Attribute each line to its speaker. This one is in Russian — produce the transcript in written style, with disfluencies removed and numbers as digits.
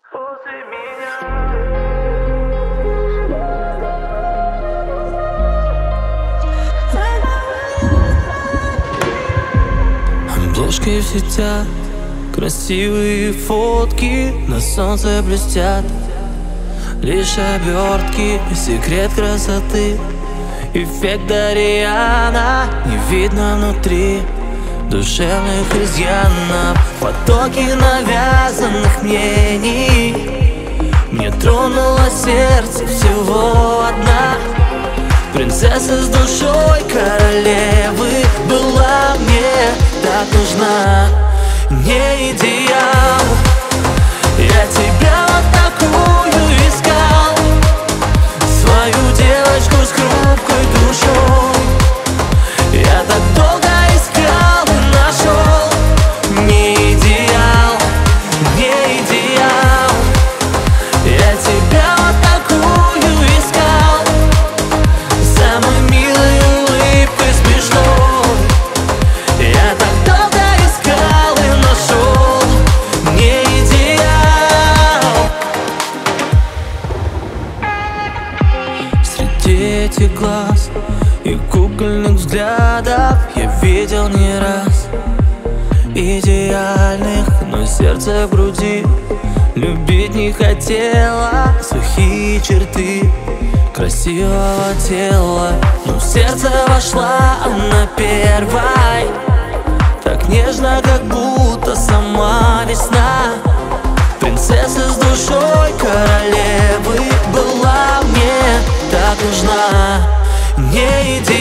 Speaker 1: После меня.
Speaker 2: Обложки в сетях, красивые фотки на солнце блестят. Лишь обертки, секрет красоты, эффект Дарьяна не видно внутри душевных изъянов. Потоки навязанных мнений, мне тронуло сердце всего одна. Принцесса с душой королевы была мне так нужна. Не идеал, я тебя вот такую искал, свою девочку с хрупкой душой. Я так долго искал и нашел. Не идеал, не идеал, я тебя вот такую искал, самой милой улыбкой смешной. Я так долго искал и нашел. Не идеал. Среди этих глаз и кукольных взглядов я видел не раз идеальных, но сердце в груди любить не хотела. Сухие черты красивого тела, но в сердце вошла она первой, так нежно, как будто сама весна. Принцесса с душой королевы была мне так нужна. Не иди.